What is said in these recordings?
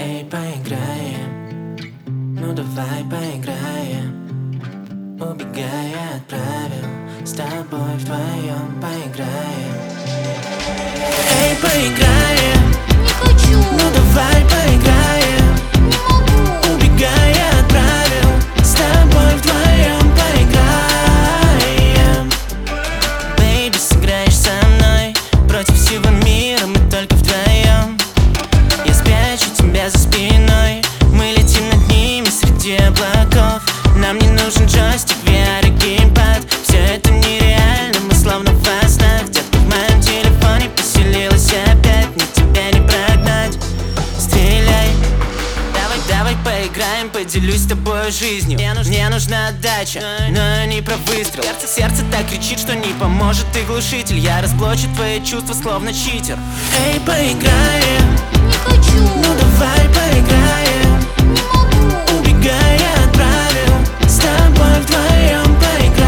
Эй, поиграем, ну давай поиграем. Убегая от правил, с тобой вдвоем поиграем. Эй, поиграем. Не хочу. Ну давай поиграем. Не могу. Убегая от правил, с тобой вдвоем поиграем. Бэйби, сыграешь со мной против всего мира, мы только вдвоем. Я спрячу тебя за спиной, мы летим над ними среди облаков. Нам не нужен джойстик, VR и геймпад. Все это нереально, мы словно в снах. Где-то в моем телефоне поселилась опять, ни тебя не прогнать. Стреляй, давай поиграем, поделюсь с тобой жизнью. Мне нужна отдача, но не про выстрел. Сердце так кричит, что не поможет и глушитель. Я разблочу твои чувства, словно читер. Эй, поиграем. Не хочу. Ну давай поиграем. Не могу. Убегая от правил, с тобой вдвоем поиграем.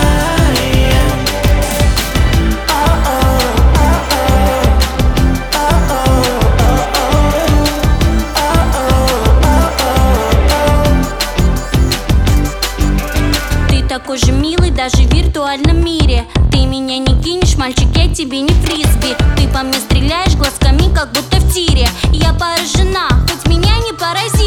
Ты такой же милый даже в виртуальном мире. Ты меня не кинешь, мальчик, я тебе не фрисби. Ты по мне стреляешь глазками, как будто в тире. Я поражена, хоть меня не поразит.